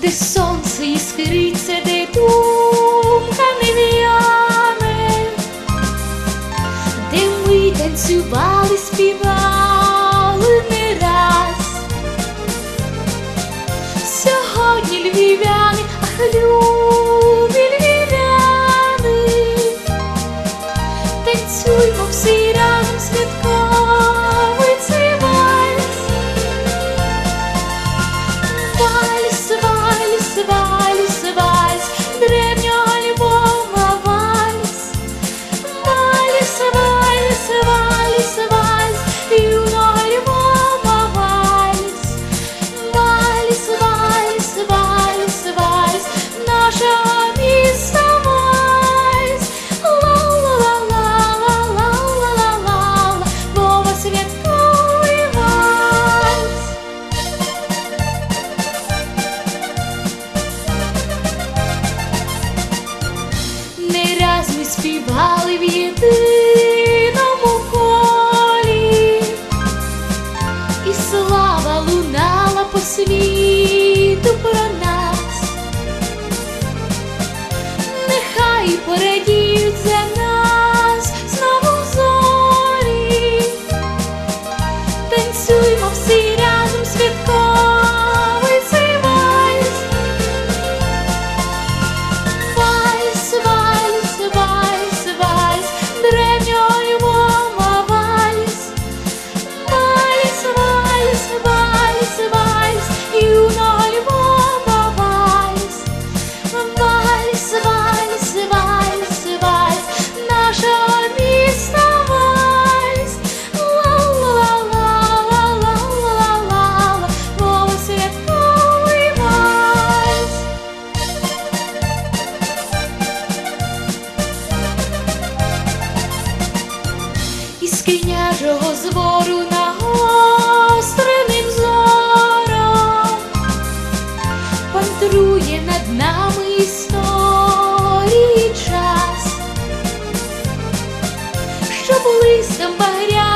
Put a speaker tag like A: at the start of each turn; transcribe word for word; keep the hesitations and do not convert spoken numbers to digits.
A: де сонце іскриться, де думка не в'яне, де ми танцювали, співали не раз. Сьогодні львів'яни, ах, любі львів'яни, танцюймо всі разом святковий цей вальс. Вальс, вальс, вальс, вальс, древнього Львова вальс. Вальс, вальс, вальс, вальс, юного Львова вальс. Вальс, вальс, вальс, вальс, нашого міста вальс. Ла-ла-ла-ла-ла-ла-ла-ла, Вова святковий вальс. Не раз ми співали в єдиному колі, і слава лунала по світу про нас. Нехай порадіють за нас знову зорі, танцюймо всі разом святковий цей вальс. Вальс, вальс, вальс, вальс, древнього Львова вальс. Вальс, вальс, вальс, вальс, юного Львова вальс. Вальс, вальс, вальс, вальс, нашого міста вальс. Ла-ла-ла-ла-ла-ла-ла, Вова святковий вальс. Із княжого звору нагостреним зором пантрує над нами історії час, щоб листом багряним